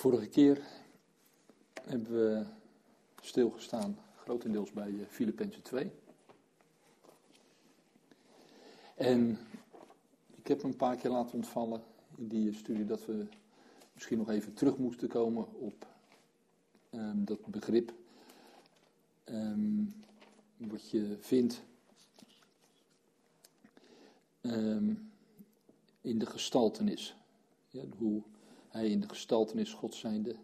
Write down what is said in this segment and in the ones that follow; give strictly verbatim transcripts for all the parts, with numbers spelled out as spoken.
Vorige keer hebben we stilgestaan, grotendeels bij uh, Filippenzen twee. En ik heb een paar keer laten ontvallen in die studie dat we misschien nog even terug moesten komen op um, dat begrip um, wat je vindt um, in de gestaltenis. Ja, hoe hij in de gestaltenis God zijnde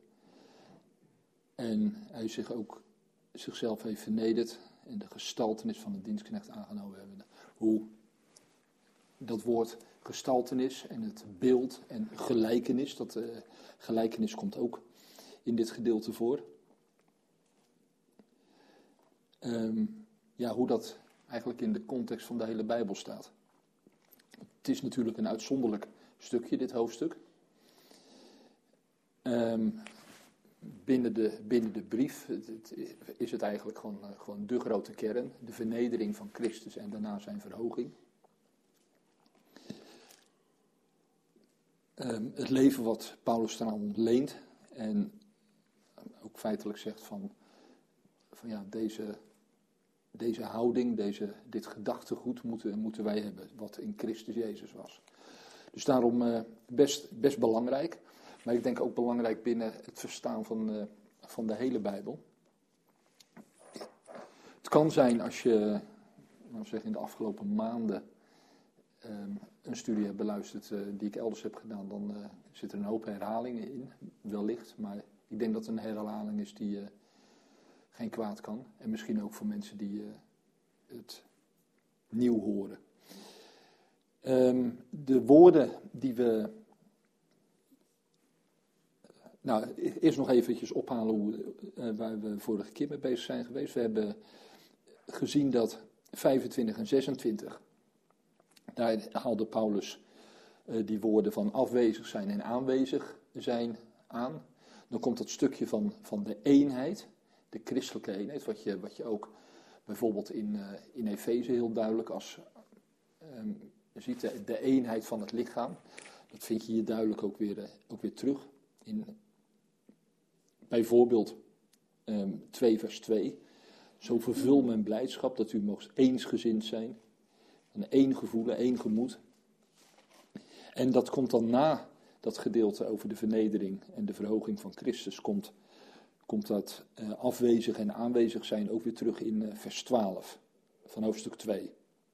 en hij zich ook zichzelf heeft vernederd en de gestaltenis van de dienstknecht aangenomen hebben. Hoe dat woord gestaltenis en het beeld en gelijkenis, dat uh, gelijkenis komt ook in dit gedeelte voor. Um, ja, hoe dat eigenlijk in de context van de hele Bijbel staat. Het is natuurlijk een uitzonderlijk stukje, dit hoofdstuk. Um, binnen, de, binnen de brief het, het, is het eigenlijk gewoon, uh, gewoon de grote kern. De vernedering van Christus en daarna zijn verhoging. Um, het leven wat Paulus eraan ontleent. En ook feitelijk zegt van, van ja, deze, deze houding, deze, dit gedachtegoed moeten, moeten wij hebben. Wat in Christus Jezus was. Dus daarom uh, best, best belangrijk. Maar ik denk ook belangrijk binnen het verstaan van, uh, van de hele Bijbel. Het kan zijn als je, nou zeg, in de afgelopen maanden um, een studie hebt beluisterd uh, die ik elders heb gedaan, dan uh, zit er een hoop herhalingen in, wellicht. Maar ik denk dat het een herhaling is die uh, geen kwaad kan. En misschien ook voor mensen die uh, het nieuw horen. Um, de woorden die we... Nou, eerst nog eventjes ophalen hoe, uh, waar we vorige keer mee bezig zijn geweest. We hebben gezien dat vijfentwintig en zesentwintig, daar haalde Paulus uh, die woorden van afwezig zijn en aanwezig zijn aan. Dan komt dat stukje van, van de eenheid, de christelijke eenheid, wat je, wat je ook bijvoorbeeld in, uh, in Efeze heel duidelijk als um, je ziet, de, de eenheid van het lichaam. Dat vind je hier duidelijk ook weer, uh, ook weer terug in bijvoorbeeld um, twee vers twee. Zo vervul mijn blijdschap dat u mocht eensgezind zijn. Een één gevoel, één gemoed. En dat komt dan na dat gedeelte over de vernedering en de verhoging van Christus. Komt, komt dat uh, afwezig en aanwezig zijn ook weer terug in uh, vers twaalf van hoofdstuk twee.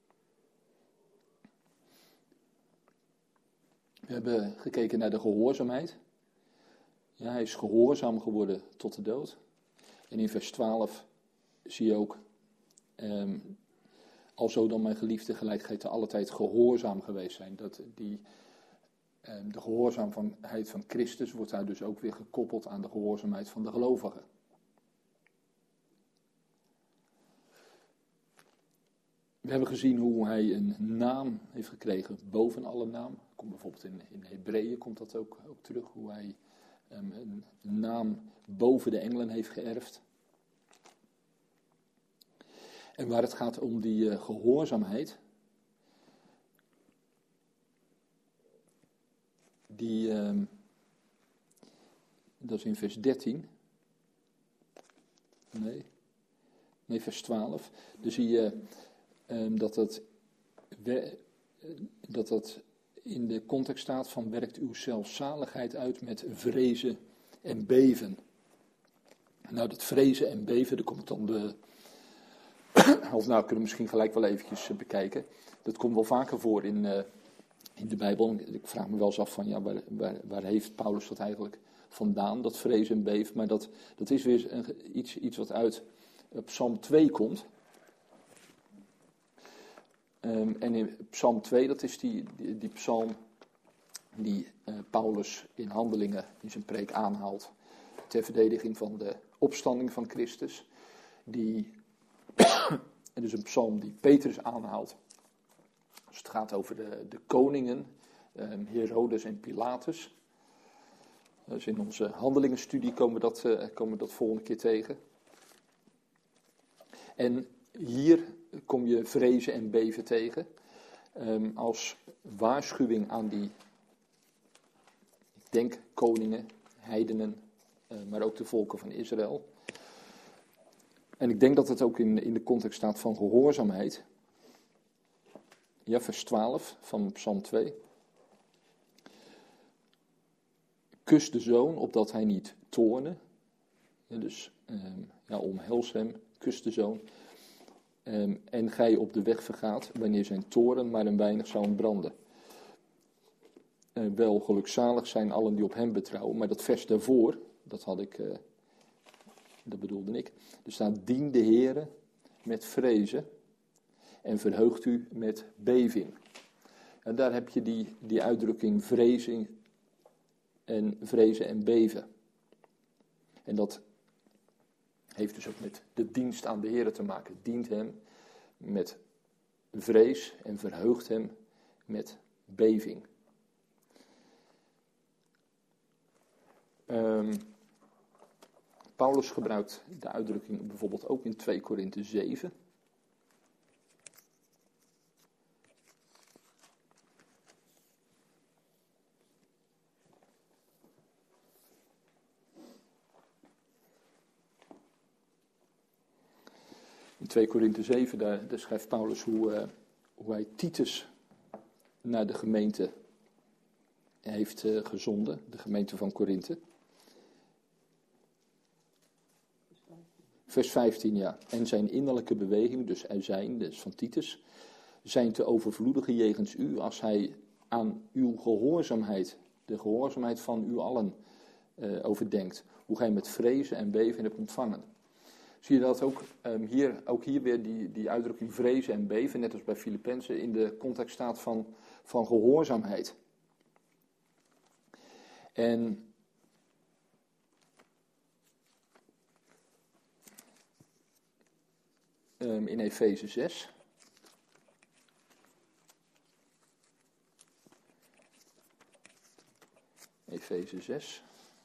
We hebben gekeken naar de gehoorzaamheid. Ja, hij is gehoorzaam geworden tot de dood. En in vers twaalf zie je ook, um, alzo dan mijn geliefde gelijk gij te alle tijd gehoorzaam geweest zijn. Dat die, um, de gehoorzaamheid van Christus wordt daar dus ook weer gekoppeld aan de gehoorzaamheid van de gelovigen. We hebben gezien hoe hij een naam heeft gekregen boven alle naam. Komt bijvoorbeeld in, in Hebreeën komt dat ook, ook terug, hoe hij um, een naam boven de engelen heeft geërfd. En waar het gaat om die uh, gehoorzaamheid, die, uh, dat is in vers dertien, nee, nee vers twaalf, dan zie je uh, dat dat, we, dat dat in de context staat van werkt uw zelfzaligheid uit met vrezen en beven. Nou, dat vrezen en beven, daar komt dan de... Of nou, kunnen we misschien gelijk wel eventjes bekijken. Dat komt wel vaker voor in, uh, in de Bijbel. Ik vraag me wel eens af van, ja, waar, waar, waar heeft Paulus dat eigenlijk vandaan, dat vrezen en beven? Maar dat, dat is weer een, iets, iets wat uit uh, Psalm twee komt. Um, en in Psalm twee, dat is die, die, die psalm die uh, Paulus in Handelingen in zijn preek aanhaalt. Ter verdediging van de opstanding van Christus. Die... En dus een psalm die Petrus aanhaalt. Dus het gaat over de, de koningen, um, Herodes en Pilatus. Dus in onze handelingenstudie komen we dat, uh, komen we dat volgende keer tegen. En hier kom je vrezen en beven tegen. Um, als waarschuwing aan die, ik denk koningen, heidenen, uh, maar ook de volken van Israël. En ik denk dat het ook in, in de context staat van gehoorzaamheid. Ja, vers twaalf van Psalm twee. Kus de zoon, opdat hij niet toorne. Ja, dus um, ja, omhels hem, kus de zoon. Um, en gij op de weg vergaat, wanneer zijn toren maar een weinig zou branden. Uh, wel gelukzalig zijn allen die op hem betrouwen, maar dat vers daarvoor, dat had ik, uh, dat bedoelde ik. Er staat, dien de Heere met vrezen en verheugt u met beving. En daar heb je die, die uitdrukking vrezen en vrezen en beven. En dat heeft dus ook met de dienst aan de Heere te maken. Dient hem met vrees en verheugt hem met beving. Um, Paulus gebruikt de uitdrukking bijvoorbeeld ook in twee Korinthe zeven. In twee Korinthe zeven, daar, daar schrijft Paulus hoe, uh, hoe hij Titus naar de gemeente heeft uh, gezonden, de gemeente van Korinthe. Vers vijftien, ja. En zijn innerlijke beweging, dus er zijn, dus van Titus, zijn te overvloedigen jegens u als hij aan uw gehoorzaamheid, de gehoorzaamheid van u allen, uh, overdenkt. Hoe gij met vrezen en beven hebt ontvangen. Zie je dat ook um, hier, ook hier weer die, die uitdrukking vrezen en beven, net als bij Filippenzen, in de context staat van, van gehoorzaamheid. En um, in Efeze zes. Efeze zes.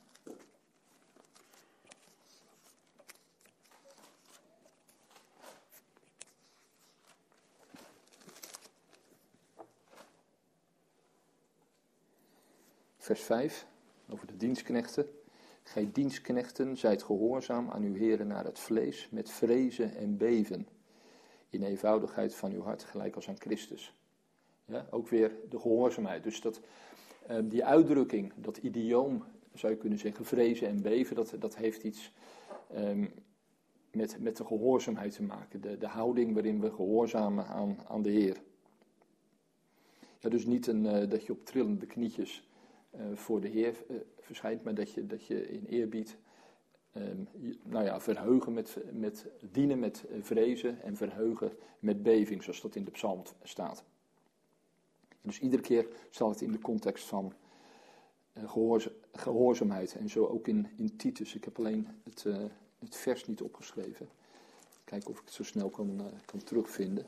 Vers vijf, over de dienstknechten. Gij dienstknechten, zijt gehoorzaam aan uw heren naar het vlees, met vrezen en beven, in eenvoudigheid van uw hart, gelijk als aan Christus. Ja, ook weer de gehoorzaamheid. Dus dat, uh, die uitdrukking, dat idioom, zou je kunnen zeggen, vrezen en beven, dat, dat heeft iets um, met, met de gehoorzaamheid te maken. De, de houding waarin we gehoorzamen aan, aan de Heer. Ja, dus niet een, uh, dat je op trillende knietjes Uh, voor de Heer uh, verschijnt, maar dat je, dat je in eerbied, um, je, nou ja, verheugen met, met dienen met vrezen en verheugen met beving, zoals dat in de psalm staat. Dus iedere keer staat het in de context van uh, gehoorza- gehoorzaamheid en zo ook in, in Titus. Ik heb alleen het, uh, het vers niet opgeschreven. Kijken of ik het zo snel kan, uh, kan terugvinden.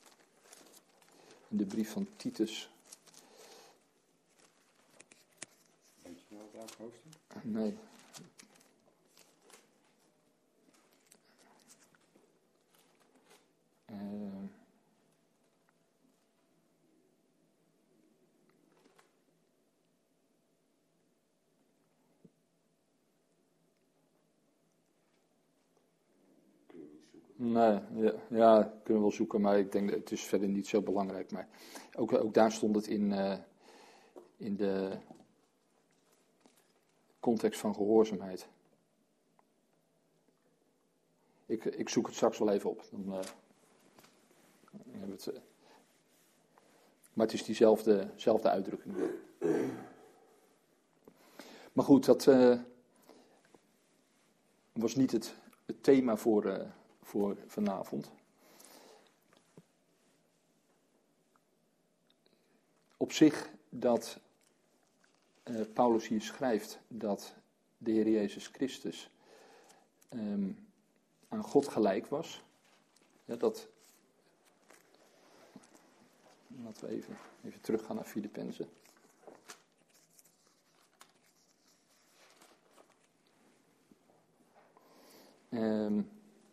In de brief van Titus. Nee. Uh, nee, ja, ja, kunnen we wel zoeken, maar ik denk dat het is verder niet zo belangrijk. Maar ook, ook daar stond het in, uh, in de context van gehoorzaamheid. Ik, ik zoek het straks wel even op. Dan, uh, hebben we het, uh, maar het is diezelfde zelfde uitdrukking weer. Maar goed, dat uh, was niet het, het thema voor, uh, voor vanavond. Op zich dat Uh, Paulus hier schrijft dat de Heer Jezus Christus um, aan God gelijk was. Ja, dat, laten we even, even teruggaan naar Filippenzen. Um,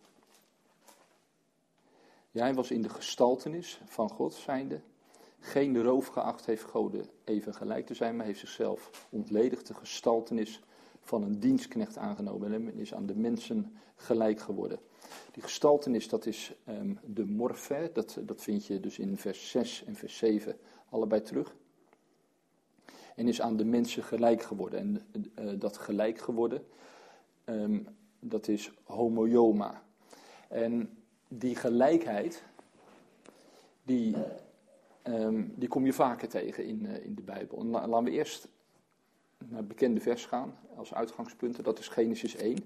ja, hij was in de gestaltenis van God zijnde. Geen roof geacht heeft God even gelijk te zijn, maar heeft zichzelf ontledigd de gestaltenis van een dienstknecht aangenomen en is aan de mensen gelijk geworden. Die gestaltenis, dat is um, de morfe, dat, dat vind je dus in vers zes en vers zeven allebei terug. En is aan de mensen gelijk geworden. En uh, dat gelijk geworden, um, dat is homoioma. En die gelijkheid, die, um, die kom je vaker tegen in, uh, in de Bijbel. En la, laten we eerst naar het bekende vers gaan als uitgangspunten. Dat is Genesis één.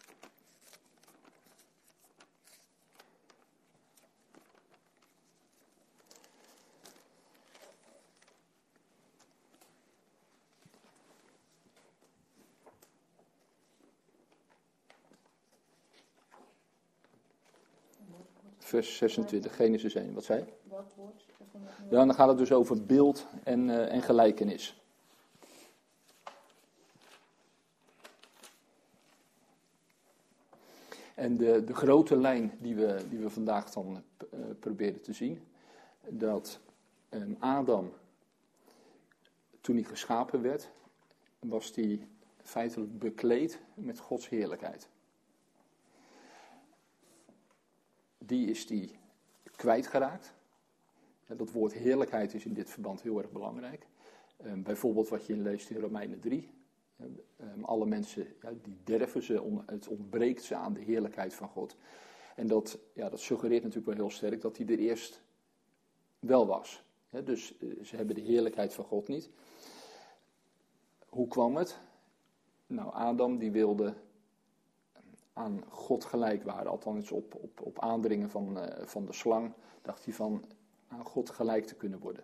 Vers zesentwintig, Genesis één. Wat zei je? Wat woord? Ja, dan gaat het dus over beeld en, uh, en gelijkenis. En de, de grote lijn die we, die we vandaag dan uh, proberen te zien, dat um, Adam, toen hij geschapen werd, was hij feitelijk bekleed met Gods heerlijkheid. Die is die kwijtgeraakt. Ja, dat woord heerlijkheid is in dit verband heel erg belangrijk. Um, bijvoorbeeld wat je leest in Romeinen drie. Um, alle mensen, ja, die derven ze, on, het ontbreekt ze aan de heerlijkheid van God. En dat, ja, dat suggereert natuurlijk wel heel sterk dat hij er eerst wel was. Ja, dus uh, ze hebben de heerlijkheid van God niet. Hoe kwam het? Nou, Adam die wilde aan God gelijk waren. Althans op, op, op aandringen van, uh, van de slang dacht hij van aan God gelijk te kunnen worden.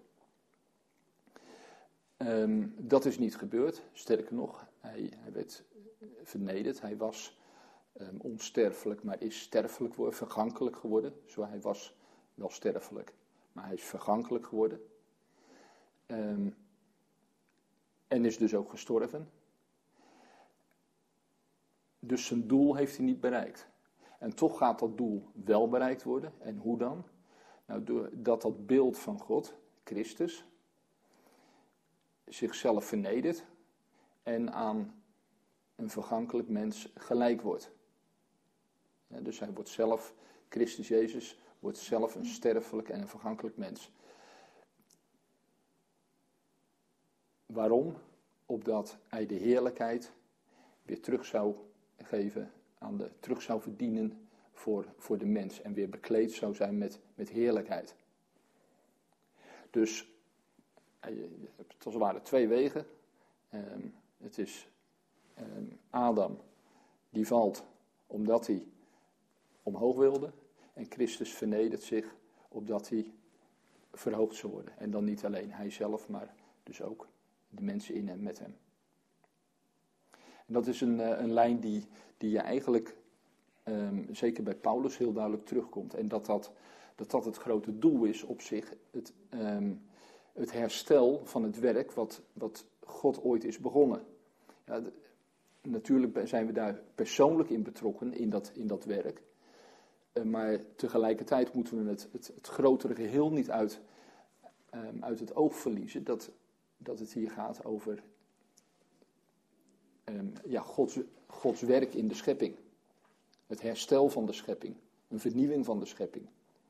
Um, dat is niet gebeurd. Sterker nog, hij, hij werd vernederd. Hij was um, onsterfelijk, maar is sterfelijk geworden, vergankelijk geworden. Zo, hij was wel sterfelijk, maar hij is vergankelijk geworden. Um, en is dus ook gestorven. Dus zijn doel heeft hij niet bereikt. En toch gaat dat doel wel bereikt worden. En hoe dan? Nou, doordat dat beeld van God, Christus, zichzelf vernedert en aan een vergankelijk mens gelijk wordt. Ja, dus hij wordt zelf, Christus Jezus, wordt zelf een sterfelijk en een vergankelijk mens. Waarom? Opdat hij de heerlijkheid weer terug zou geven, aan de, terug zou verdienen voor, voor de mens. En weer bekleed zou zijn met, met heerlijkheid. Dus je hebt als het ware twee wegen. Um, het is um, Adam, die valt omdat hij omhoog wilde. En Christus vernedert zich opdat hij verhoogd zou worden. En dan niet alleen hij zelf, maar dus ook de mensen in en met hem. En dat is een, een lijn die, die je eigenlijk, um, zeker bij Paulus, heel duidelijk terugkomt. En dat dat, dat, dat het grote doel is op zich, het, um, het herstel van het werk wat, wat God ooit is begonnen. Ja, de, natuurlijk zijn we daar persoonlijk in betrokken, in dat, in dat werk. Uh, maar tegelijkertijd moeten we het, het, het grotere geheel niet uit, um, uit het oog verliezen. Dat, dat het hier gaat over um, ja, Gods, Gods werk in de schepping. Het herstel van de schepping. Een vernieuwing van de schepping.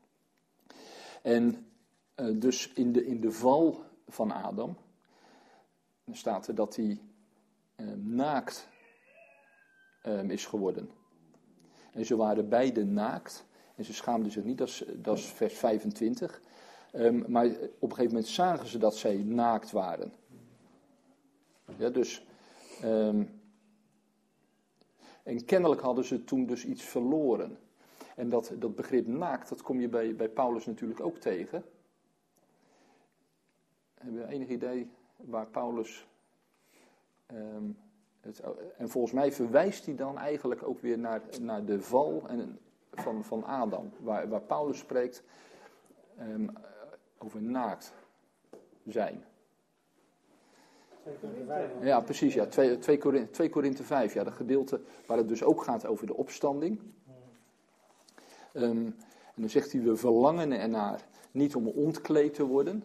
En uh, dus in de, in de val van Adam staat er dat hij um, naakt um, is geworden. En ze waren beide naakt. En ze schaamden zich niet, dat is, dat is vers vijfentwintig. Um, maar op een gegeven moment zagen ze dat zij naakt waren. Ja, dus... Um, en kennelijk hadden ze toen dus iets verloren. En dat, dat begrip naakt, dat kom je bij, bij Paulus natuurlijk ook tegen. Hebben we enig idee waar Paulus... Um, het, en volgens mij verwijst hij dan eigenlijk ook weer naar, naar de val en, van, van Adam. Waar, waar Paulus spreekt um, over naakt zijn. Ja, precies, ja. twee Korinthe vijf, ja, dat gedeelte waar het dus ook gaat over de opstanding. Um, en dan zegt hij, we verlangen ernaar niet om ontkleed te worden.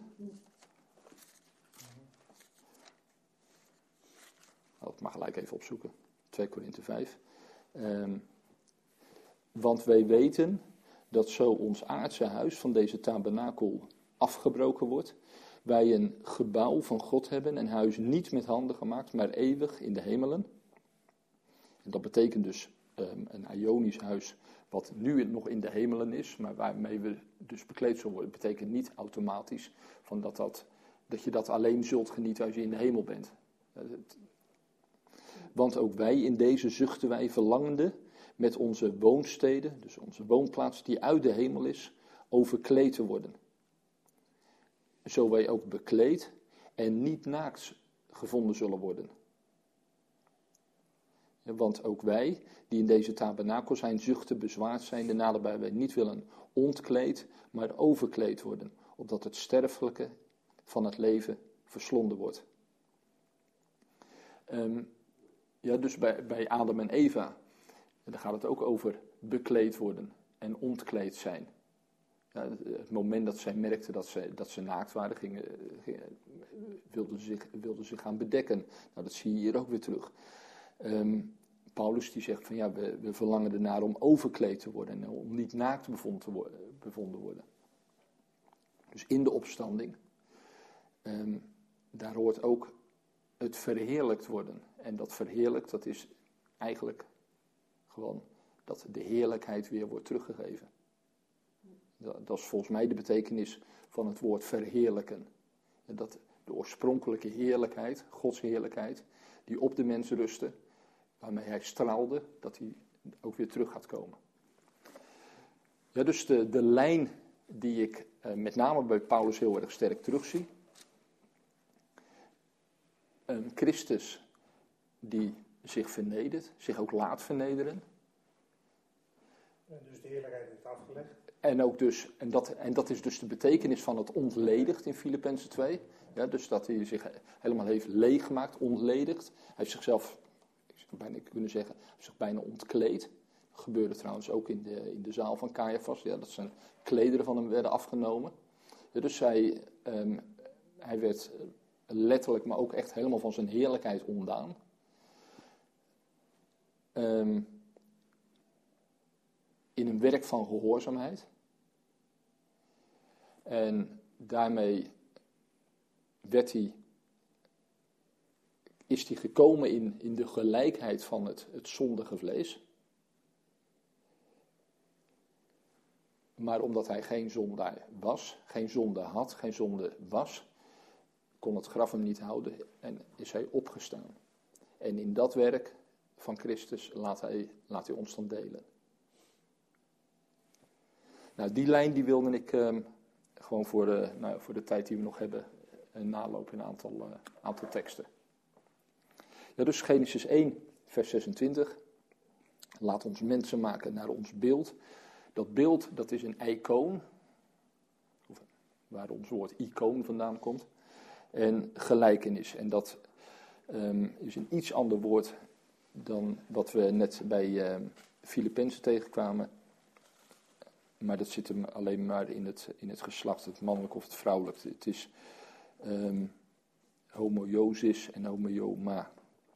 Oh, ik mag gelijk even opzoeken. twee Korinthe vijf. Um, want wij weten dat zo ons aardse huis van deze tabernakel afgebroken wordt. Wij een gebouw van God hebben, een huis niet met handen gemaakt, maar eeuwig in de hemelen. En dat betekent dus um, een Ionisch huis wat nu nog in de hemelen is, maar waarmee we dus bekleed zullen worden. Dat betekent niet automatisch van dat, dat, dat je dat alleen zult genieten als je in de hemel bent. Want ook wij in deze zuchten wij verlangende met onze woonsteden, dus onze woonplaats die uit de hemel is, overkleed te worden. Zo wij ook bekleed en niet naakt gevonden zullen worden. Ja, want ook wij, die in deze tabernakel zijn, zuchten bezwaard zijn, de naderbij wij niet willen ontkleed, maar overkleed worden, opdat het sterfelijke van het leven verslonden wordt. Um, ja, dus bij, bij Adam en Eva, daar gaat het ook over bekleed worden en ontkleed zijn. Ja, het moment dat zij merkten dat ze, dat ze naakt waren, gingen, gingen, wilden, ze zich, wilden zich gaan bedekken. Nou, dat zie je hier ook weer terug. Um, Paulus die zegt van ja, we, we verlangen ernaar om overkleed te worden en om niet naakt bevonden te worden, bevonden worden. Dus in de opstanding, um, daar hoort ook het verheerlijkt worden. En dat verheerlijkt, dat is eigenlijk gewoon dat de heerlijkheid weer wordt teruggegeven. Dat, dat is volgens mij de betekenis van het woord verheerlijken. En dat de oorspronkelijke heerlijkheid, Gods heerlijkheid, die op de mens rustte, waarmee hij straalde, dat hij ook weer terug gaat komen. Ja, dus de, de lijn die ik eh, met name bij Paulus heel erg sterk terugzie. Een Christus die zich vernedert, zich ook laat vernederen. En dus de heerlijkheid heeft afgelegd. En, ook dus, en, dat, en dat is dus de betekenis van het ontledigd in Filippenzen twee. Ja, dus dat hij zich helemaal heeft leeggemaakt, ontledigd. Hij heeft zichzelf, ik zou bijna kunnen zeggen, zich bijna ontkleed. Dat gebeurde trouwens ook in de, in de zaal van Caiaphas. Ja, dat zijn klederen van hem werden afgenomen. Ja, dus hij, um, hij werd letterlijk, maar ook echt helemaal van zijn heerlijkheid ontdaan. Um, in een werk van gehoorzaamheid. En daarmee werd hij, is hij gekomen in, in de gelijkheid van het, het zondige vlees. Maar omdat hij geen zondaar was, geen zonde had, geen zonde was, kon het graf hem niet houden en is hij opgestaan. En in dat werk van Christus laat hij, laat hij ons dan delen. Nou, die lijn die wilde ik um, gewoon voor de, nou, voor de tijd die we nog hebben uh, nalopen in een aantal, uh, aantal teksten. Ja, dus Genesis één, vers zesentwintig. Laat ons mensen maken naar ons beeld. Dat beeld, dat is een icoon, of waar ons woord icoon vandaan komt. En gelijkenis. En dat um, is een iets ander woord dan wat we net bij uh, Filippenzen tegenkwamen. Maar dat zit hem alleen maar in het, in het geslacht, het mannelijk of het vrouwelijk. Het is um, homoiosis en homoioma.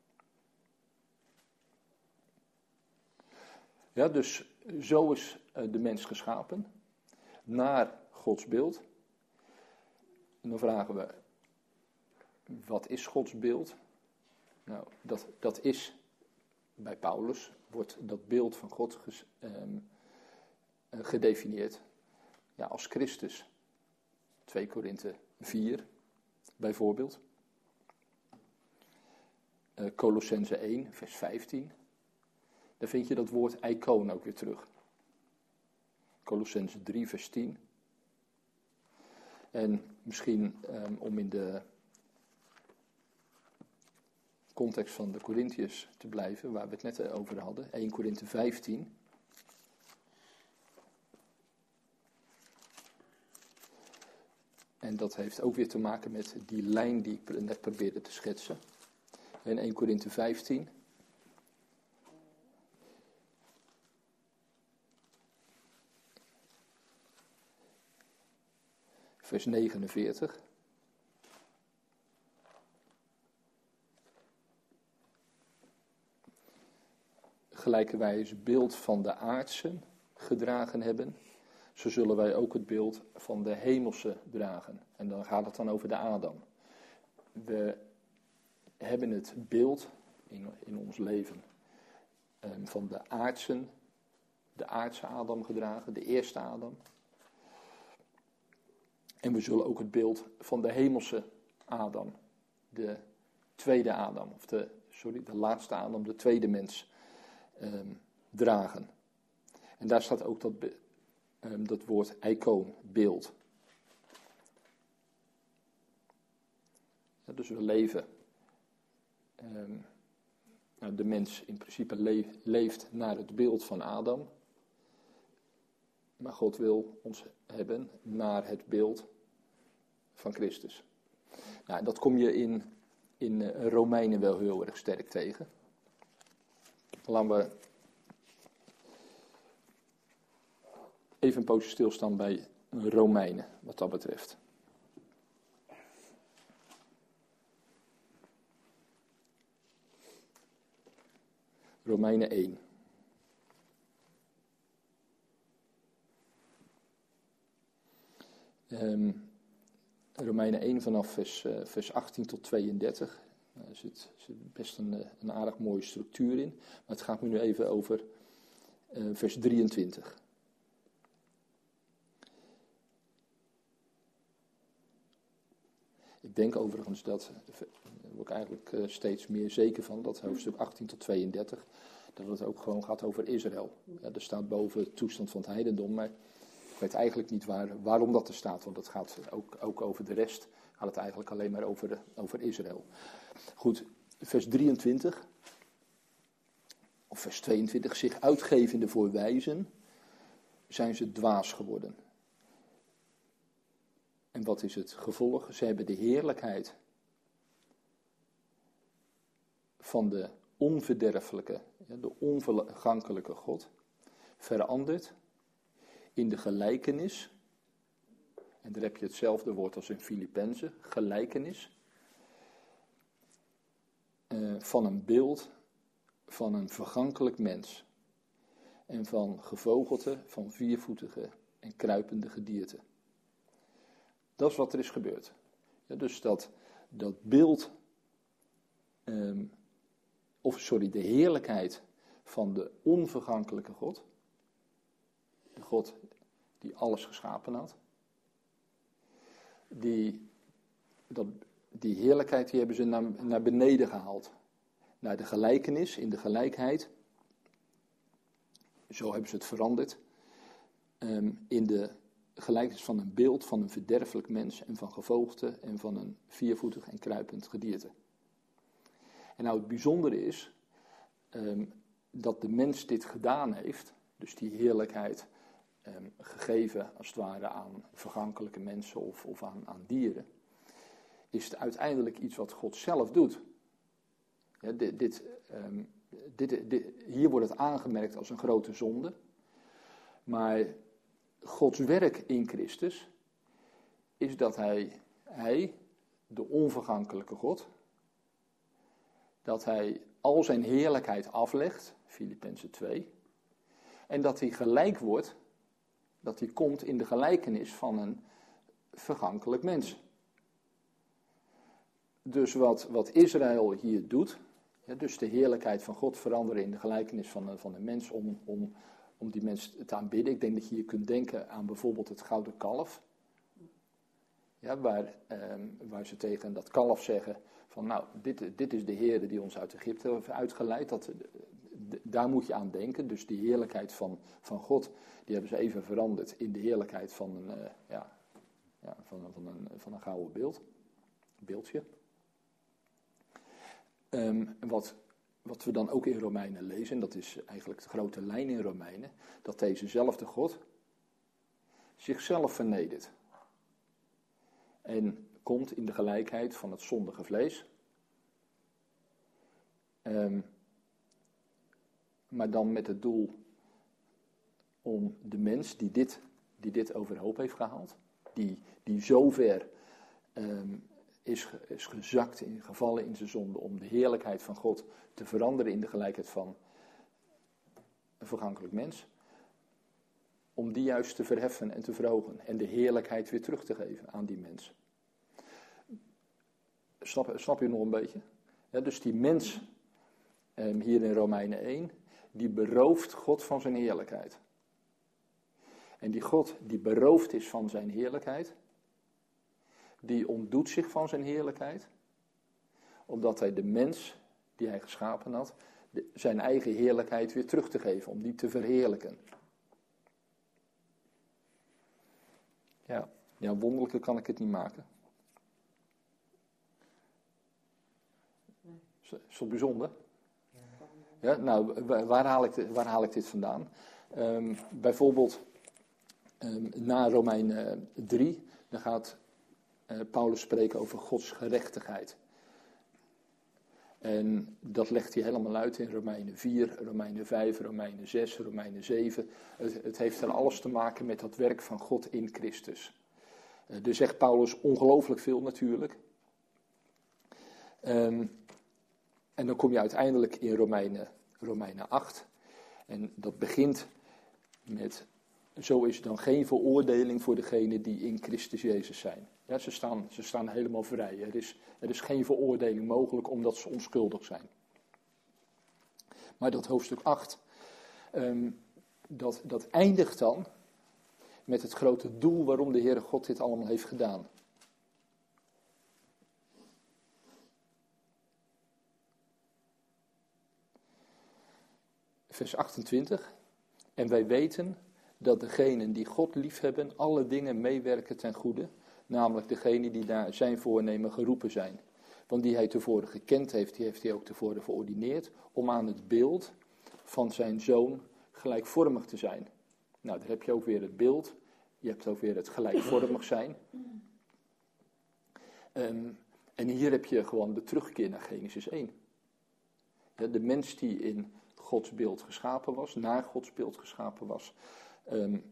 Ja, dus zo is uh, de mens geschapen, naar Gods beeld. En dan vragen we, wat is Gods beeld? Nou, dat, dat is, bij Paulus, wordt dat beeld van God ges, um, uh, gedefinieerd ja, als Christus. twee Korinthe vier, bijvoorbeeld. Uh, Colossenzen één, vers vijftien. Daar vind je dat woord icoon ook weer terug. Colossenzen drie, vers tien. En misschien um, om in de context van de Corinthiërs te blijven, waar we het net over hadden. één Korinthe vijftien. En dat heeft ook weer te maken met die lijn die ik net probeerde te schetsen. En één Korinthe vijftien. Vers negenenveertig. gelijke wijze het beeld van de aardsen gedragen hebben, zo zullen wij ook het beeld van de hemelse dragen. En dan gaat het dan over de Adam. We hebben het beeld in, in ons leven um, van de aardsen, de aardse Adam gedragen, de eerste Adam. En we zullen ook het beeld van de hemelse Adam, de tweede Adam, of de, sorry, de laatste Adam, de tweede mens, um, dragen. En daar staat ook dat, um, dat woord icoon, beeld. Ja, dus we leven, um, nou, de mens in principe le- leeft naar het beeld van Adam. Maar God wil ons hebben naar het beeld van Christus. Nou, dat kom je in, in uh, Romeinen wel heel erg sterk tegen. Laten we even een poosje stilstaan bij Romeinen, wat dat betreft. Romeinen één. Um, Romeinen één vanaf vers, uh, vers achttien tot tweeëndertig. Nou, er zit, zit best een, een aardig mooie structuur in. Maar het gaat me nu even over uh, vers drieëntwintig. Ik denk overigens dat, daar word ik eigenlijk uh, steeds meer zeker van, dat hoofdstuk achttien tot tweeëndertig, dat het ook gewoon gaat over Israël. Ja, er staat boven de toestand van het heidendom, maar ik weet eigenlijk niet waar, waarom dat er staat, want het gaat ook, ook over de rest, gaat het eigenlijk alleen maar over, over Israël. Goed, vers drieëntwintig, of vers tweeëntwintig, zich uitgevende voor wijzen, zijn ze dwaas geworden. En wat is het gevolg? Ze hebben de heerlijkheid van de onverderfelijke, de onvergankelijke God veranderd in de gelijkenis, en daar heb je hetzelfde woord als in Filippenzen, gelijkenis, uh, van een beeld van een vergankelijk mens en van gevogelte, van viervoetige en kruipende gedierte. Dat is wat er is gebeurd. Ja, dus dat, dat beeld, um, of sorry, de heerlijkheid van de onvergankelijke God, de God die alles geschapen had, die, dat, die heerlijkheid die hebben ze naar, naar beneden gehaald. Naar de gelijkenis, in de gelijkheid, zo hebben ze het veranderd, um, in de gelijkenis van een beeld van een verderfelijk mens en van gevogelte en van een viervoetig en kruipend gedierte. En nou het bijzondere is um, dat de mens dit gedaan heeft, dus die heerlijkheid um, gegeven als het ware aan vergankelijke mensen of, of aan, aan dieren, is het uiteindelijk iets wat God zelf doet. Ja, dit, dit, um, dit, dit, hier wordt het aangemerkt als een grote zonde, maar Gods werk in Christus is dat hij, hij, de onvergankelijke God, dat hij al zijn heerlijkheid aflegt, Filippenzen twee, en dat hij gelijk wordt, dat hij komt in de gelijkenis van een vergankelijk mens. Dus wat, wat Israël hier doet, ja, dus de heerlijkheid van God veranderen in de gelijkenis van een, van een mens om... om om die mensen te aanbidden. Ik denk dat je hier kunt denken aan bijvoorbeeld het gouden kalf. Ja, waar, eh, waar ze tegen dat kalf zeggen van nou, dit, dit is de Heer die ons uit Egypte heeft uitgeleid. Dat, d- daar moet je aan denken. Dus die heerlijkheid van, van God, die hebben ze even veranderd in de heerlijkheid van een, uh, ja, ja, van, van, een, van een gouden beeld. Beeldje. Um, wat... Wat we dan ook in Romeinen lezen, en dat is eigenlijk de grote lijn in Romeinen, dat dezezelfde God zichzelf vernedert. En komt in de gelijkheid van het zondige vlees. Um, maar dan met het doel om de mens die dit, die dit overhoop heeft gehaald, die, die zover um, is, is gezakt, in, gevallen in zijn zonde, om de heerlijkheid van God te veranderen in de gelijkheid van, een vergankelijk mens, om die juist te verheffen en te verhogen en de heerlijkheid weer terug te geven aan die mens. Snap, snap je nog een beetje? Ja, dus die mens, eh, hier in Romeinen één, die berooft God van zijn heerlijkheid. En die God die beroofd is van zijn heerlijkheid, die ontdoet zich van zijn heerlijkheid, omdat hij de mens die hij geschapen had, de, zijn eigen heerlijkheid weer terug te geven, om die te verheerlijken. Ja, ja, wonderlijker kan ik het niet maken. Is, is dat bijzonder? Ja, nou, waar haal ik, waar haal ik dit vandaan? Um, bijvoorbeeld, um, na Romeinen drie, dan gaat uh, Paulus spreken over Gods gerechtigheid. En dat legt hij helemaal uit in Romeinen vier, Romeinen vijf, Romeinen zes, Romeinen zeven. Het, het heeft er alles te maken met dat werk van God in Christus. Uh, er zegt Paulus ongelooflijk veel natuurlijk. Um, en dan kom je uiteindelijk in Romeinen, Romeinen acht. En dat begint met, zo is dan geen veroordeling voor degenen die in Christus Jezus zijn. Ja, ze staan, ze staan helemaal vrij. Er is, er is geen veroordeling mogelijk omdat ze onschuldig zijn. Maar dat hoofdstuk acht, um, dat, dat eindigt dan met het grote doel waarom de Heere God dit allemaal heeft gedaan. Vers achtentwintig. En wij weten dat degenen die God liefhebben alle dingen meewerken ten goede, namelijk degenen die naar zijn voornemen geroepen zijn. Want die hij tevoren gekend heeft, die heeft hij ook tevoren verordineerd, om aan het beeld van zijn zoon gelijkvormig te zijn. Nou, daar heb je ook weer het beeld, je hebt ook weer het gelijkvormig zijn. Um, en hier heb je gewoon de terugkeer naar Genesis één. Ja, de mens die in Gods beeld geschapen was, naar Gods beeld geschapen was. Um,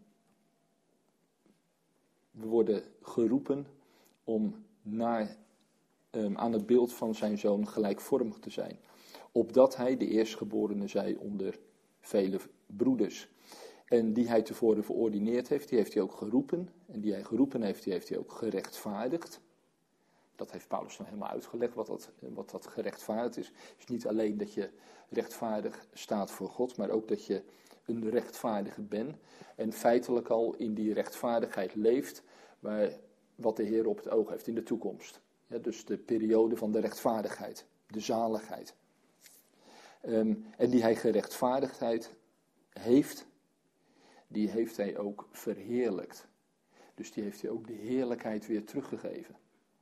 we worden geroepen om naar, um, aan het beeld van zijn zoon gelijkvormig te zijn. Opdat hij de eerstgeborene zij onder vele broeders. En die hij tevoren verordineerd heeft, die heeft hij ook geroepen. En die hij geroepen heeft, die heeft hij ook gerechtvaardigd. Dat heeft Paulus dan helemaal uitgelegd, wat dat, wat dat gerechtvaardigd is. Het is niet alleen dat je rechtvaardig staat voor God, maar ook dat je een rechtvaardige bent. En feitelijk al in die rechtvaardigheid leeft, waar, wat de Heer op het oog heeft in de toekomst. Ja, dus de periode van de rechtvaardigheid, de zaligheid. Um, en die hij gerechtvaardigdheid heeft, die heeft hij ook verheerlijkt. Dus die heeft hij ook de heerlijkheid weer teruggegeven.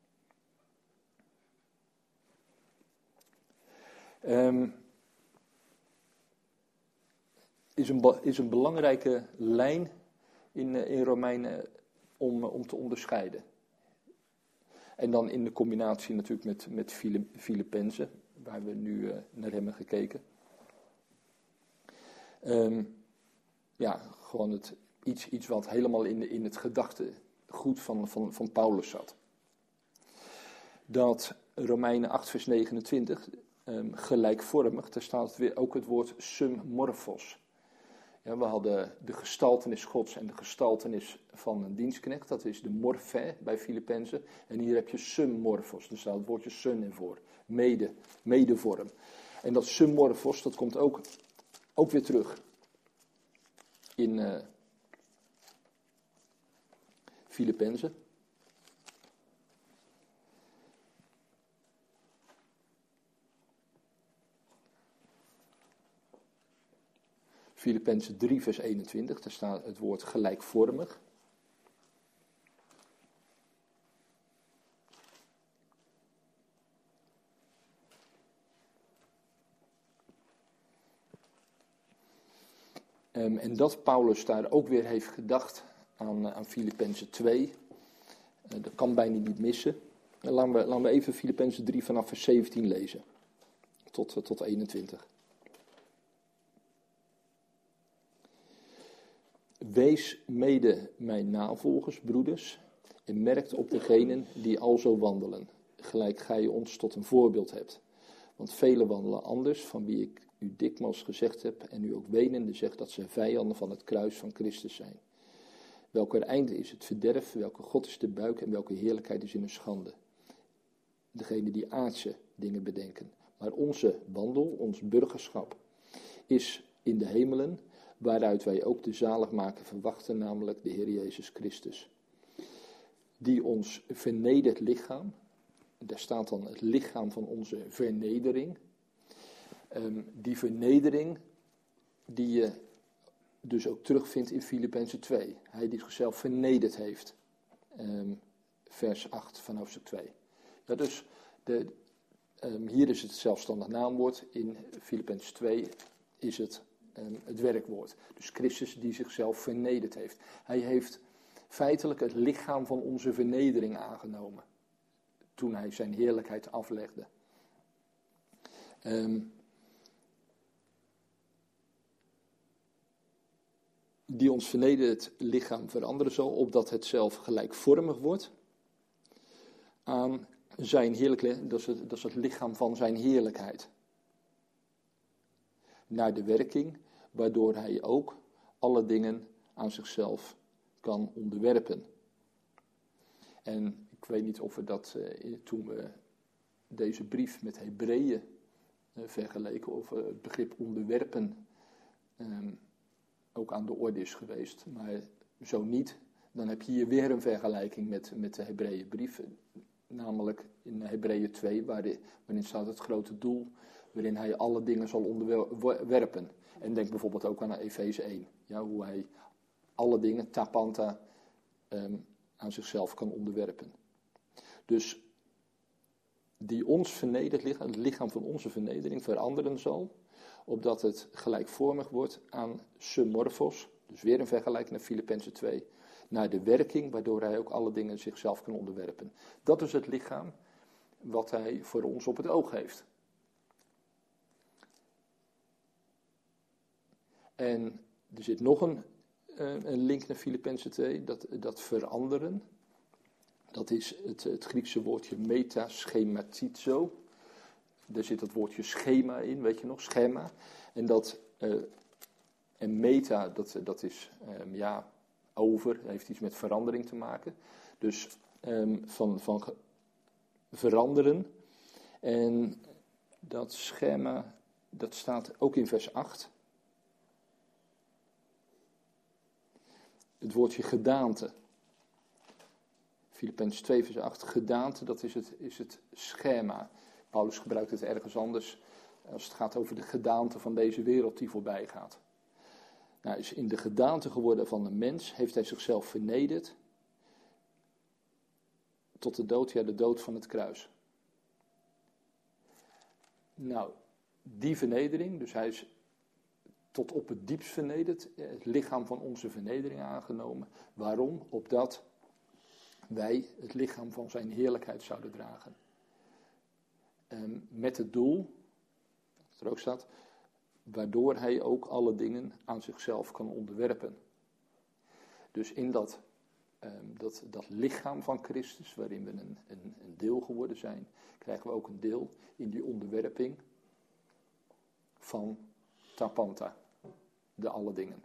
Um, is, een, is een belangrijke lijn in, in Romeinen om, om te onderscheiden. En dan in de combinatie natuurlijk met, met Filippenzen, waar we nu uh, naar hebben gekeken. Um, ja, gewoon het, iets, iets wat helemaal in, in het gedachtegoed van, van, van Paulus zat. Dat Romeinen acht vers negenentwintig... Um, gelijkvormig, daar staat weer ook het woord summorphos. Ja, we hadden de gestaltenis Gods en de gestaltenis van een dienstknecht, dat is de morphe bij Filippenzen. En hier heb je summorphos, daar staat het woordje sun in voor, mede, medevorm. En dat summorphos, dat komt ook, ook weer terug in uh, Filippenzen. Filippenzen drie vers eenentwintig, daar staat het woord gelijkvormig. Um, en dat Paulus daar ook weer heeft gedacht aan, aan Filippenzen twee, uh, dat kan bijna niet missen. Uh, laten, we, laten we even Filippenzen drie vanaf vers zeventien lezen, tot, uh, tot eenentwintig. Wees mede mijn navolgers, broeders, en merkt op degenen die alzo wandelen, gelijk gij ons tot een voorbeeld hebt. Want velen wandelen anders, van wie ik u dikmaals gezegd heb en u ook wenende zegt dat ze vijanden van het kruis van Christus zijn. Welker einde is het verderf, welke God is de buik en welke heerlijkheid is in een schande. Degene die aardse dingen bedenken. Maar onze wandel, ons burgerschap, is in de hemelen, waaruit wij ook de zaligmaker verwachten, namelijk de Heer Jezus Christus. Die ons vernederd lichaam, daar staat dan het lichaam van onze vernedering. Um, die vernedering die je dus ook terugvindt in Filippenzen twee. Hij die zichzelf vernederd heeft. Um, vers acht van hoofdstuk twee. Ja, dus de, um, hier is het zelfstandig naamwoord. In Filippenzen twee is het um, het werkwoord. Dus Christus die zichzelf vernederd heeft. Hij heeft feitelijk het lichaam van onze vernedering aangenomen. Toen hij zijn heerlijkheid aflegde. Um, die ons vernederd lichaam veranderen zal, opdat het zelf gelijkvormig wordt aan zijn heerlijkheid, dat is het, dat is het lichaam van zijn heerlijkheid. Naar de werking, waardoor hij ook alle dingen aan zichzelf kan onderwerpen. En ik weet niet of we dat, uh, toen we deze brief met Hebreeën uh, vergeleken, of uh, het begrip onderwerpen um, ook aan de orde is geweest. Maar zo niet, dan heb je hier weer een vergelijking met, met de Hebreeënbrief. Namelijk in Hebreeën twee, waarin, waarin staat het grote doel, waarin hij alle dingen zal onderwerpen. En denk bijvoorbeeld ook aan Efeze één. Ja, hoe hij alle dingen, tapanta, um, aan zichzelf kan onderwerpen. Dus die ons vernederd lichaam, het lichaam van onze vernedering, veranderen zal, opdat het gelijkvormig wordt aan sumorphos, dus weer een vergelijking naar Filippenzen twee, naar de werking, waardoor hij ook alle dingen zichzelf kan onderwerpen. Dat is het lichaam wat hij voor ons op het oog heeft. En er zit nog een, een link naar Filippenzen twee, dat, dat veranderen. Dat is het, het Griekse woordje metaschematizo. Daar zit het woordje schema in, weet je nog, schema. En dat, uh, en meta, dat, dat is, um, ja, over, heeft iets met verandering te maken. Dus um, van, van ge- veranderen. En dat schema, dat staat ook in vers acht. Het woordje gedaante. Filippenzen twee vers acht, gedaante, dat is het, is het schema. Paulus gebruikt het ergens anders als het gaat over de gedaante van deze wereld die voorbij gaat. Nou, is in de gedaante geworden van een mens, heeft hij zichzelf vernederd tot de dood, ja, de dood van het kruis. Nou, die vernedering, dus hij is tot op het diepst vernederd, het lichaam van onze vernedering aangenomen. Waarom? Opdat wij het lichaam van zijn heerlijkheid zouden dragen. Um, met het doel, wat er ook staat, waardoor hij ook alle dingen aan zichzelf kan onderwerpen. Dus in dat, um, dat, dat lichaam van Christus, waarin we een, een, een deel geworden zijn, krijgen we ook een deel in die onderwerping van tapanta, de alle dingen.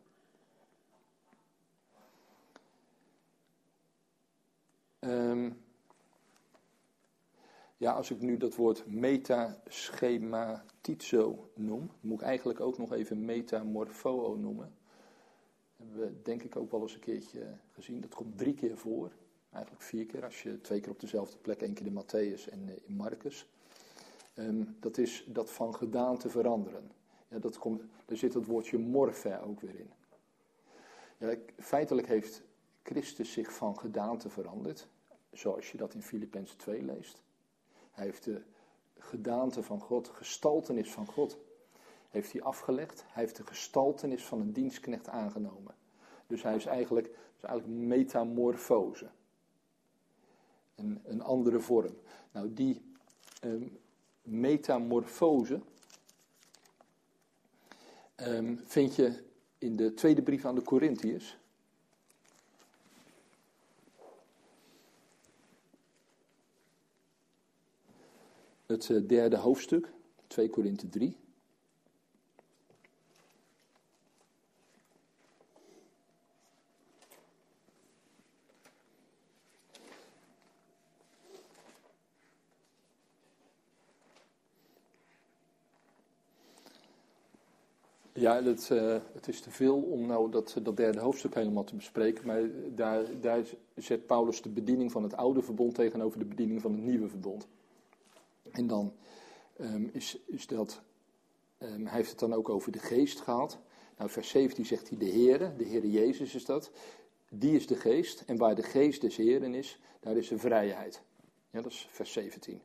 Um, ja, als ik nu dat woord metaschematizo noem, moet ik eigenlijk ook nog even metamorpho noemen. Dat hebben we denk ik ook wel eens een keertje gezien. Dat komt drie keer voor, eigenlijk vier keer, als je twee keer op dezelfde plek, één keer in Matthäus en in Marcus. Um, dat is dat van gedaante veranderen. Ja, dat komt, daar zit het woordje morphe ook weer in. Ja, feitelijk heeft Christus zich van gedaante veranderd, zoals je dat in Filippenzen twee leest. Hij heeft de gedaante van God, gestaltenis van God, heeft hij afgelegd. Hij heeft de gestaltenis van een dienstknecht aangenomen. Dus hij is eigenlijk, is eigenlijk metamorfose. Een, een andere vorm. Nou, die um, metamorfose um, vind je in de tweede brief aan de Korintiërs. Het uh, derde hoofdstuk, twee Korinthe drie. Ja, dat, uh, het is te veel om nou dat, dat derde hoofdstuk helemaal te bespreken. Maar daar, daar zet Paulus de bediening van het oude verbond tegenover de bediening van het nieuwe verbond. En dan um, is, is dat, um, hij heeft het dan ook over de geest gehad. Nou, vers zeventien zegt hij de Heere, de Heere Jezus is dat. Die is de geest en waar de geest des Heeren is, daar is de vrijheid. Ja, dat is vers zeventien.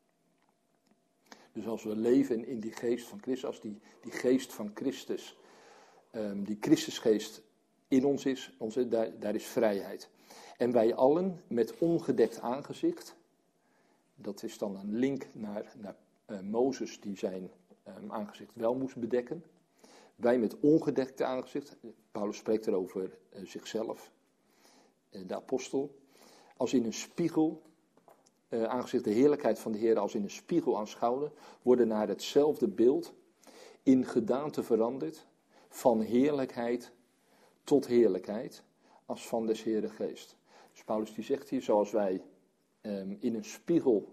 Dus als we leven in die geest van Christus, als die, die geest van Christus, um, die Christusgeest in ons is, onze, daar, daar is vrijheid. En wij allen met ongedekt aangezicht, dat is dan een link naar, naar uh, Mozes die zijn um, aangezicht wel moest bedekken. Wij met ongedekt aangezicht, Paulus spreekt er over uh, zichzelf, uh, de apostel, als in een spiegel. Uh, aangezicht de heerlijkheid van de Heer als in een spiegel aanschouwen, worden naar hetzelfde beeld in gedaante veranderd, van heerlijkheid tot heerlijkheid, als van des Heeren geest. Dus Paulus die zegt hier, zoals wij um, in een spiegel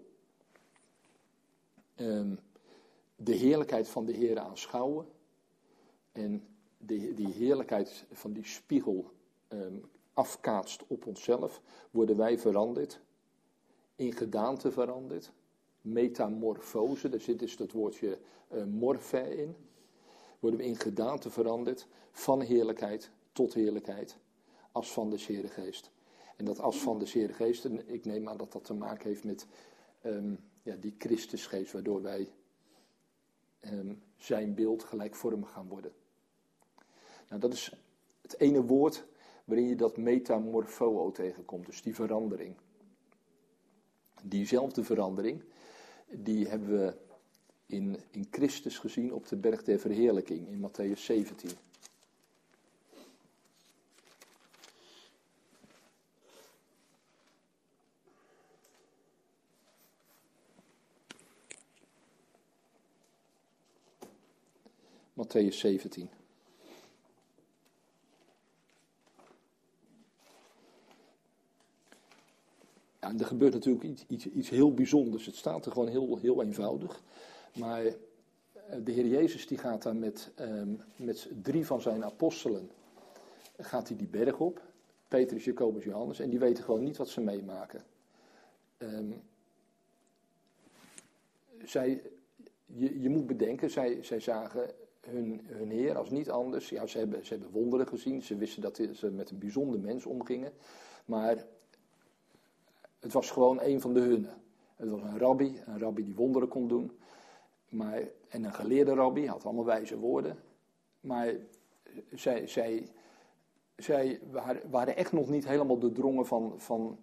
um, de heerlijkheid van de Heer aanschouwen, en de, die heerlijkheid van die spiegel um, afkaatst op onszelf, worden wij veranderd. In gedaante veranderd, metamorfose, daar zit dus dat woordje uh, morfe in. Worden we in gedaante veranderd, van heerlijkheid tot heerlijkheid, als van de Heere Geest. En dat als van de Heere Geest, en ik neem aan dat dat te maken heeft met um, ja, die Christusgeest, waardoor wij um, zijn beeld gelijkvormig gaan worden. Nou, dat is het ene woord waarin je dat metamorfo tegenkomt, dus die verandering. Diezelfde verandering, die hebben we in, in Christus gezien op de berg der verheerlijking in Mattheüs zeventien. Mattheüs zeventien. Ja, en er gebeurt natuurlijk iets, iets, iets heel bijzonders. Het staat er gewoon heel, heel eenvoudig. Maar de Heer Jezus die gaat daar met, um, met drie van zijn apostelen, gaat hij die berg op. Petrus, Jacobus, Johannes. En die weten gewoon niet wat ze meemaken. Um, zij, je, je moet bedenken, zij, zij zagen hun, hun Heer als niet anders. Ja, ze hebben, ze hebben wonderen gezien. Ze wisten dat ze met een bijzonder mens omgingen. Maar het was gewoon een van de hunne. Het was een rabbi, een rabbi die wonderen kon doen. Maar, en een geleerde rabbi, had allemaal wijze woorden. Maar zij, zij, zij waren, waren echt nog niet helemaal doordrongen van, van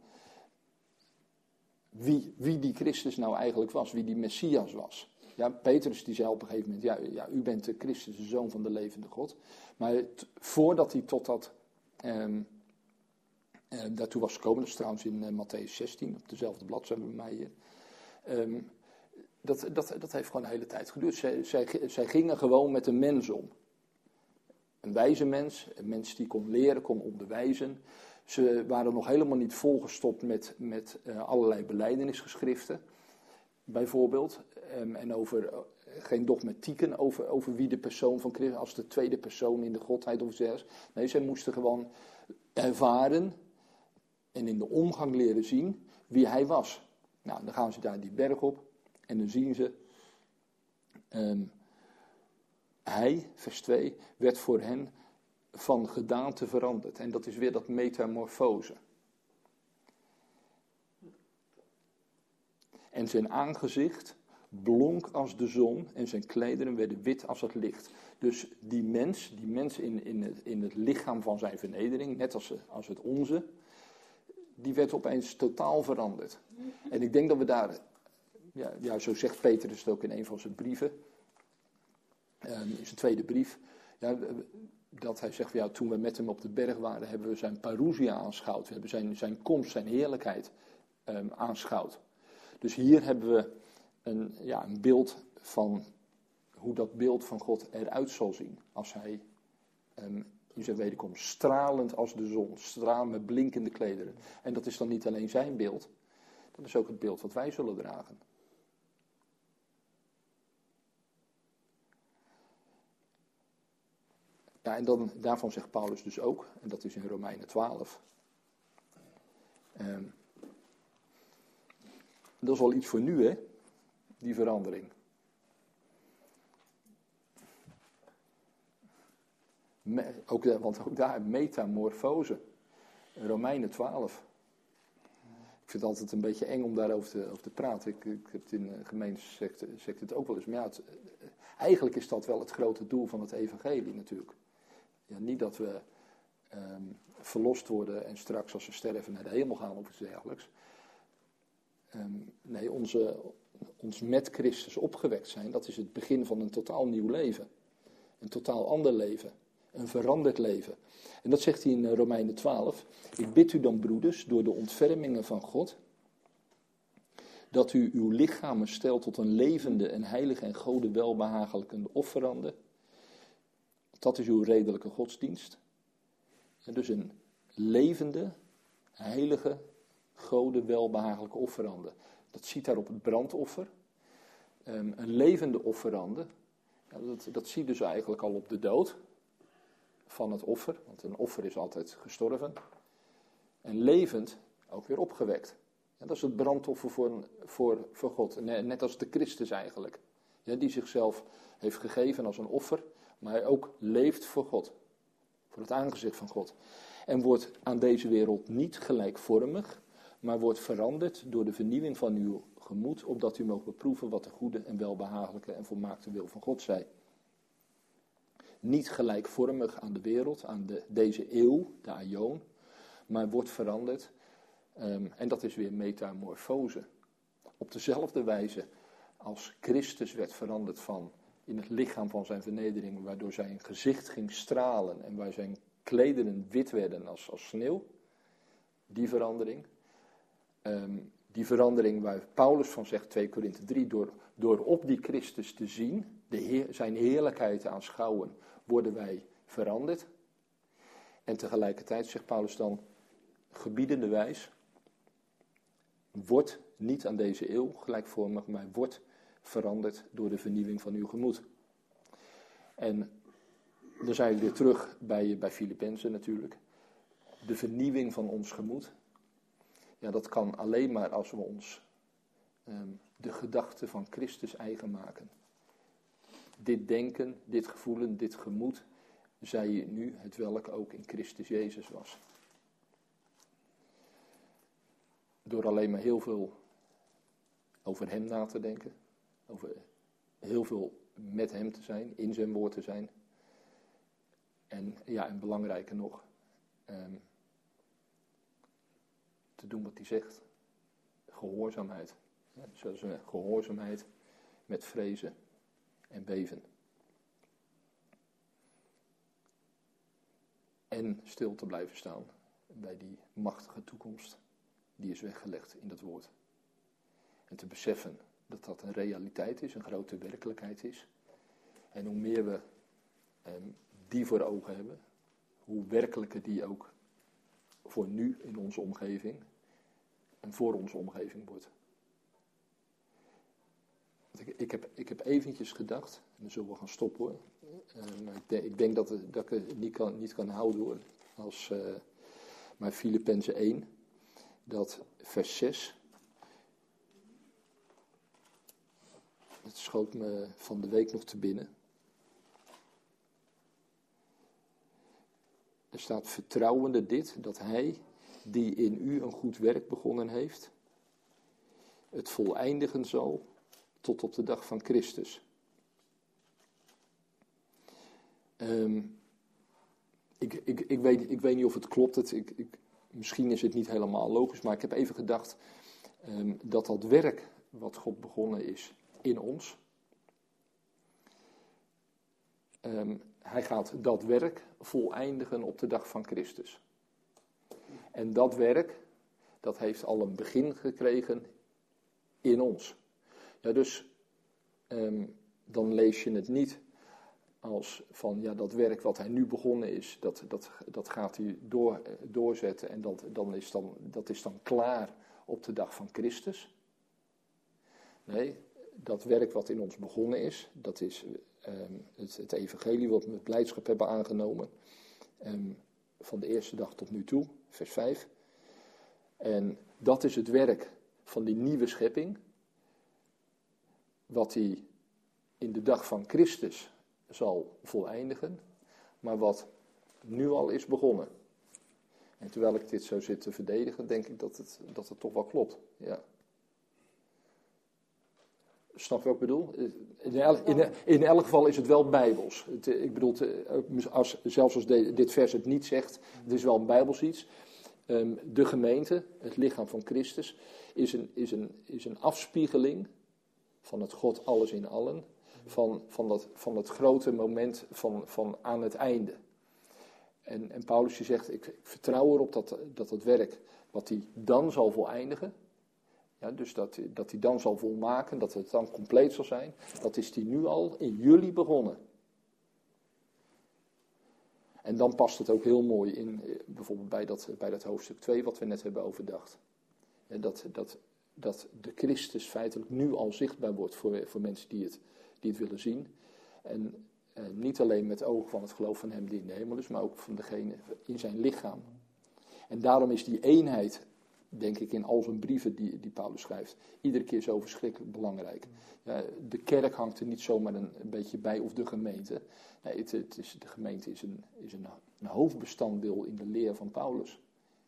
wie, wie die Christus nou eigenlijk was, wie die Messias was. Ja, Petrus die zei op een gegeven moment, ja, ja u bent de Christus, de Zoon van de levende God. Maar t, voordat hij tot dat... Um, Uh, daartoe was gekomen, dat is trouwens in uh, Mattheüs zestien, op dezelfde bladzijde bij mij hier. Um, dat, dat, dat heeft gewoon een hele tijd geduurd. Zij, zij, zij gingen gewoon met een mens om. Een wijze mens, een mens die kon leren, kon onderwijzen. Ze waren nog helemaal niet volgestopt met, met uh, allerlei belijdenisgeschriften, bijvoorbeeld. Um, en over, uh, geen dogmatieken over, over wie de persoon van Christus, als de tweede persoon in de godheid of zelfs. Nee, zij moesten gewoon ervaren en in de omgang leren zien wie hij was. Nou, dan gaan ze daar die berg op en dan zien ze, um, hij, vers twee, werd voor hen van gedaante veranderd. En dat is weer dat metamorfose. En zijn aangezicht blonk als de zon en zijn klederen werden wit als het licht. Dus die mens, die mens in, in, het, in het lichaam van zijn vernedering, net als, als het onze, die werd opeens totaal veranderd. En ik denk dat we daar, ja, ja zo zegt Petrus het ook in een van zijn brieven, um, in zijn tweede brief, ja, dat hij zegt, ja, toen we met hem op de berg waren, hebben we zijn parousia aanschouwd. We hebben zijn, zijn komst, zijn heerlijkheid um, aanschouwd. Dus hier hebben we een, ja, een beeld van hoe dat beeld van God eruit zal zien. Als hij um, in zijn wederkomst stralend als de zon, stralend met blinkende klederen. En dat is dan niet alleen zijn beeld, dat is ook het beeld wat wij zullen dragen. Ja, en dan, daarvan zegt Paulus dus ook, en dat is in Romeinen twaalf. Um, dat is al iets voor nu, hè, die verandering. Me, ook, want ook daar metamorfose. Romeinen twaalf. Ik vind het altijd een beetje eng om daarover te, over te praten. Ik, ik heb het in de gemeente zegt, zegt het ook wel eens. Maar ja, het, eigenlijk is dat wel het grote doel van het evangelie natuurlijk. Ja, niet dat we um, verlost worden en straks als we sterven naar de hemel gaan of iets dergelijks. Um, nee, onze, ons met Christus opgewekt zijn, dat is het begin van een totaal nieuw leven. Een totaal ander leven. Een veranderd leven. En dat zegt hij in Romeinen twaalf. Ik bid u dan, broeders, door de ontfermingen van God, dat u uw lichamen stelt tot een levende en heilige en Gode welbehagelijke offerande. Dat is uw redelijke godsdienst. En dus een levende, heilige, Gode welbehagelijke offerande. Dat ziet daar op het brandoffer. Um, een levende offerande. Ja, dat, dat ziet dus eigenlijk al op de dood van het offer. Want een offer is altijd gestorven. En levend ook weer opgewekt. Ja, dat is het brandoffer voor, voor, voor God. Net als de Christus eigenlijk. Ja, die zichzelf heeft gegeven als een offer. Maar hij ook leeft voor God. Voor het aangezicht van God. En wordt aan deze wereld niet gelijkvormig. Maar wordt veranderd door de vernieuwing van uw gemoed. Opdat u mogen beproeven wat de goede en welbehagelijke en volmaakte wil van God zij. Niet gelijkvormig aan de wereld, aan de, deze eeuw, de aion. Maar wordt veranderd. Um, en dat is weer metamorfose. Op dezelfde wijze als Christus werd veranderd van in het lichaam van zijn vernedering, waardoor zijn gezicht ging stralen en waar zijn klederen wit werden als, als sneeuw. Die verandering. Um, die verandering waar Paulus van zegt, twee Korinthe drie, door, door op die Christus te zien, de heer, zijn heerlijkheid te aanschouwen, worden wij veranderd. En tegelijkertijd zegt Paulus dan, gebiedende wijs, wordt niet aan deze eeuw gelijkvormig, maar wordt veranderd door de vernieuwing van uw gemoed. En dan zijn we weer terug bij, bij Filippenzen natuurlijk. De vernieuwing van ons gemoed. Ja, dat kan alleen maar als we ons um, de gedachten van Christus eigen maken. Dit denken, dit gevoelen, dit gemoed, zij je nu het welk ook in Christus Jezus was. Door alleen maar heel veel over hem na te denken. Over heel veel met hem te zijn, in zijn woord te zijn. En ja, en belangrijker nog, um, te doen wat hij zegt. Gehoorzaamheid. Ja, dus een gehoorzaamheid met vrezen en beven. En stil te blijven staan bij die machtige toekomst die is weggelegd in dat woord. En te beseffen dat dat een realiteit is, een grote werkelijkheid is. En hoe meer we um, die voor ogen hebben, hoe werkelijker die ook voor nu in onze omgeving en voor onze omgeving wordt. Ik, ik, heb, ik heb eventjes gedacht, en dan zullen we gaan stoppen hoor. Uh, maar ik, denk, ik denk dat, het, dat ik het niet kan, niet kan houden hoor. Als, uh, maar Filippenzen één, dat vers zes. Het schoot me van de week nog te binnen. Er staat vertrouwende dit, dat hij die in u een goed werk begonnen heeft, het voleindigen zal tot op de dag van Christus. Um, ik, ik, ik, weet, ik weet niet of het klopt, het, ik, ik, misschien is het niet helemaal logisch, maar ik heb even gedacht um, dat dat werk wat God begonnen is in ons, um, hij gaat dat werk voleindigen op de dag van Christus. En dat werk, dat heeft al een begin gekregen in ons. Ja, dus um, dan lees je het niet als van, ja, dat werk wat hij nu begonnen is, dat, dat, dat gaat hij door, doorzetten en dat, dan is dan, dat is dan klaar op de dag van Christus. Nee, dat werk wat in ons begonnen is, dat is um, het, het evangelie wat we met blijdschap hebben aangenomen, um, van de eerste dag tot nu toe, vers vijf. En dat is het werk van die nieuwe schepping, wat hij in de dag van Christus zal voleindigen, maar wat nu al is begonnen. En terwijl ik dit zo zit te verdedigen, denk ik dat het, dat het toch wel klopt. Ja. Snap je wat ik bedoel? In elk, in, in elk geval is het wel bijbels. Het, ik bedoel, als, zelfs als de, dit vers het niet zegt, het is wel een bijbels iets. Um, de gemeente, het lichaam van Christus, is een, is een, is een afspiegeling van het God alles in allen, van, van, dat, van het grote moment van, van aan het einde. En, en Paulus die zegt, ik, ik vertrouw erop dat, dat het werk wat hij dan zal voleindigen, ja, dus dat, dat hij dan zal volmaken, dat het dan compleet zal zijn, dat is hij nu al in jullie begonnen. En dan past het ook heel mooi in, bijvoorbeeld bij dat, bij dat hoofdstuk twee wat we net hebben overdacht. Ja, dat, dat, dat de Christus feitelijk nu al zichtbaar wordt voor, voor mensen die het, die het willen zien. En eh, niet alleen met oog van het geloof van hem die in de hemel is, maar ook van degene in zijn lichaam. En daarom is die eenheid, denk ik, in al zijn brieven die, die Paulus schrijft, iedere keer zo verschrikkelijk belangrijk. Ja, de kerk hangt er niet zomaar een, een beetje bij, of de gemeente. Nee, het, het is, de gemeente is, een, is een, een hoofdbestanddeel in de leer van Paulus.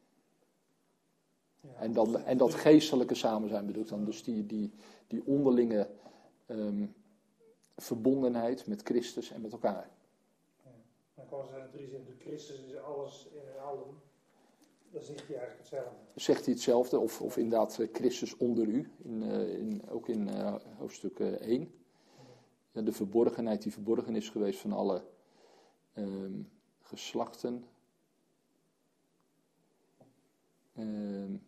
Ja, en, dan, en dat geestelijke samen zijn bedoel ik dan. Dus die, die, die onderlinge um, verbondenheid met Christus en met elkaar. Ja, dan kan ze in drie zin, de Christus is alles in allen. Dan zegt hij eigenlijk hetzelfde. Zegt hij hetzelfde, of, of inderdaad Christus onder u, in, uh, in, ook in uh, hoofdstuk uh, één. Ja, de verborgenheid die verborgen is geweest van alle um, geslachten. Um,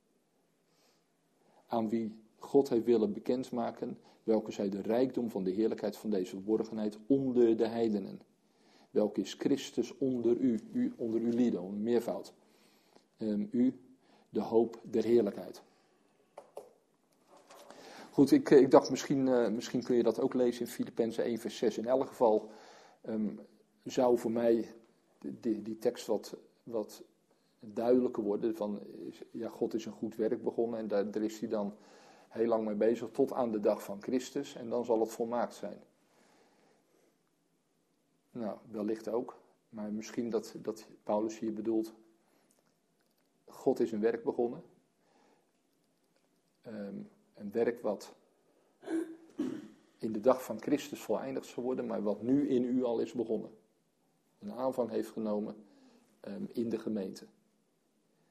aan wie God heeft willen bekendmaken, welke zij de rijkdom van de heerlijkheid van deze verborgenheid onder de heidenen. Welke is Christus onder u, u onder uw lieden, een meervoud. Um, u, de hoop der heerlijkheid. Goed, ik, ik dacht misschien, uh, misschien kun je dat ook lezen in Filippenzen één vers zes. In elk geval um, zou voor mij die, die tekst wat, wat duidelijker worden. Van, ja, God is een goed werk begonnen en daar, daar is hij dan heel lang mee bezig tot aan de dag van Christus. En dan zal het volmaakt zijn. Nou, wellicht ook. Maar misschien dat, dat Paulus hier bedoelt, God is een werk begonnen. Um, een werk wat in de dag van Christus voleindigd zal worden, maar wat nu in u al is begonnen. Een aanvang heeft genomen um, in de gemeente.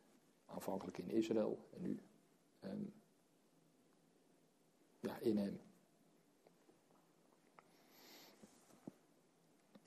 Aanvankelijk in Israël en nu um, ja, in hem.